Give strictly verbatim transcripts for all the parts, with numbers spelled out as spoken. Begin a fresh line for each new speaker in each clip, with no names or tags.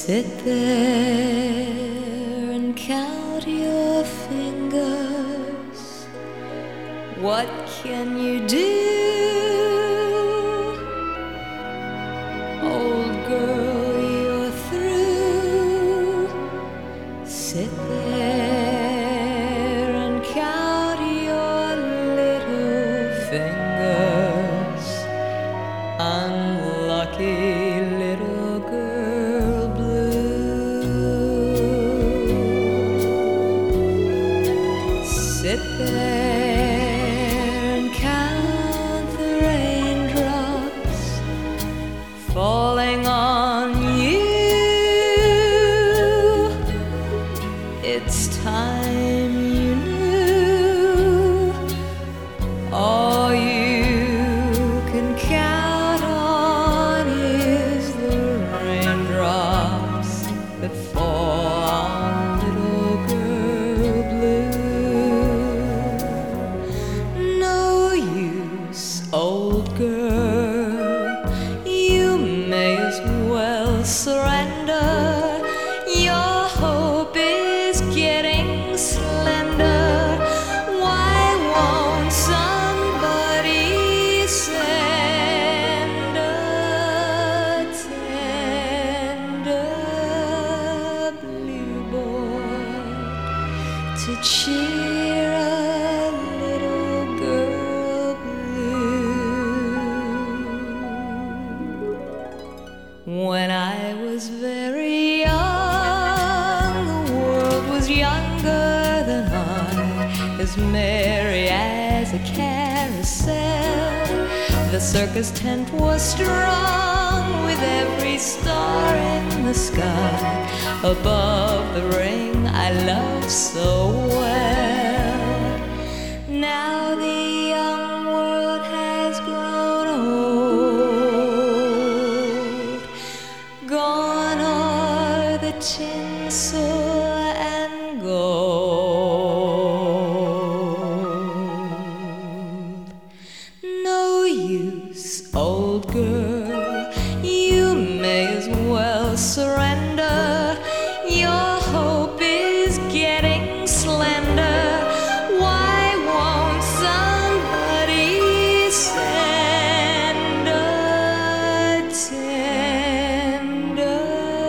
Sit there and count your fingers. What can you do? Old girl, you're through. Sit there and count your little fingers. Unlucky little girl blue. Sit there and count the raindrops falling on you. It's time you knew. All you can count on is the raindrops that fall on little girl blue. No use, old girl, you may as well surrender. Your hope is getting slender. Why won't somebody send a tender blue boy to cheer a little girl blue? When I was very young, the world was younger than I, as merry as a carousel. The circus tent was strung with every star in the sky, above the ring I loved so well. Now the young world has grown old. Gone are the tinsel and gold. No use, old girl, you may as well surrender. Your hope is getting slender. Why won't somebody send a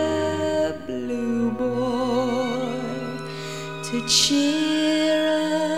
tender blue boy to cheer us?